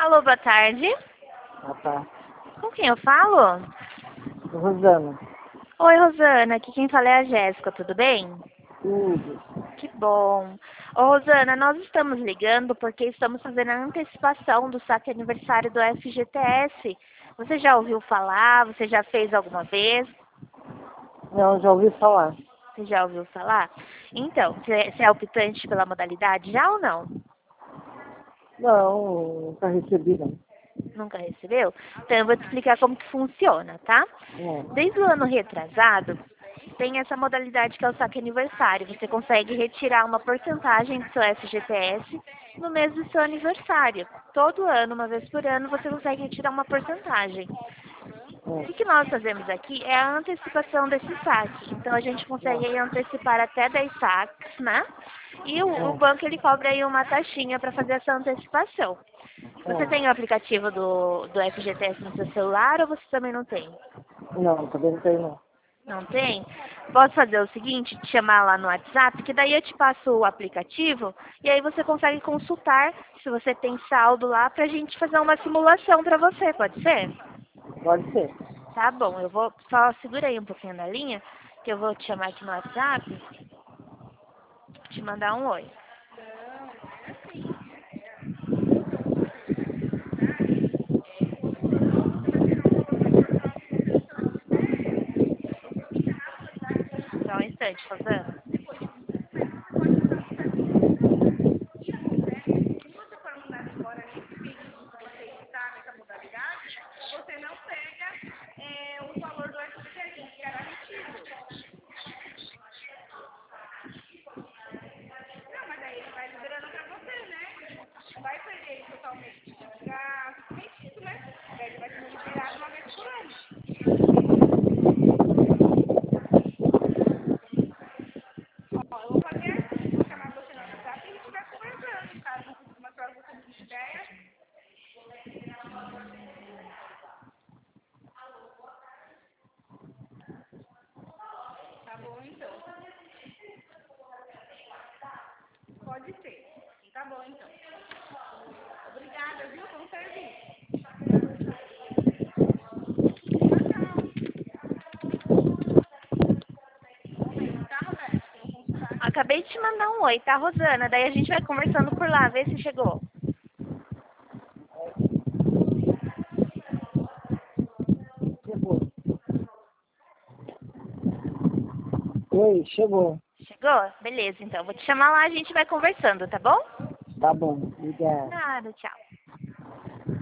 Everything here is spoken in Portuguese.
Alô, boa tarde. Ah, tá. Com quem eu falo? Rosana, Oi, Rosana. Aqui quem fala é a Jéssica, tudo bem? tudo. Que bom. Ô, Rosana, nós estamos ligando porque estamos fazendo a antecipação do saque aniversário do FGTS. Você já ouviu falar? Você já fez alguma vez? Não, já ouvi falar. Você já ouviu falar? Então, você é optante pela modalidade já ou não? Não, nunca recebi, não. Nunca recebeu? Então eu vou te explicar como que funciona, tá? É. Desde o ano retrasado, tem essa modalidade que é o saque aniversário. Você consegue retirar uma porcentagem do seu FGTS no mês do seu aniversário. Todo ano, uma vez por ano, você consegue retirar uma porcentagem. O que nós fazemos aqui é a antecipação desse saque. Então a gente consegue aí antecipar até 10 saques, né? E o banco ele cobra aí uma taxinha para fazer essa antecipação. Você tem o aplicativo do FGTS no seu celular ou você também não tem? Não, também não tenho, não. Não tem? Posso fazer o seguinte, te chamar lá no WhatsApp, que daí eu te passo o aplicativo e aí você consegue consultar se você tem saldo lá pra gente fazer uma simulação pra você, pode ser? Pode ser. Tá bom, eu vou só segura aí um pouquinho na linha, que eu vou te chamar aqui no WhatsApp, te mandar um oi. Só um instante, Rosana. Acabei de te mandar um oi, tá, Rosana? Daí a gente vai conversando por lá, vê se chegou. Chegou. Oi, chegou. Chegou? Beleza, então. Vou te chamar lá, a gente vai conversando, tá bom? Tá bom, obrigado. Nada, tchau.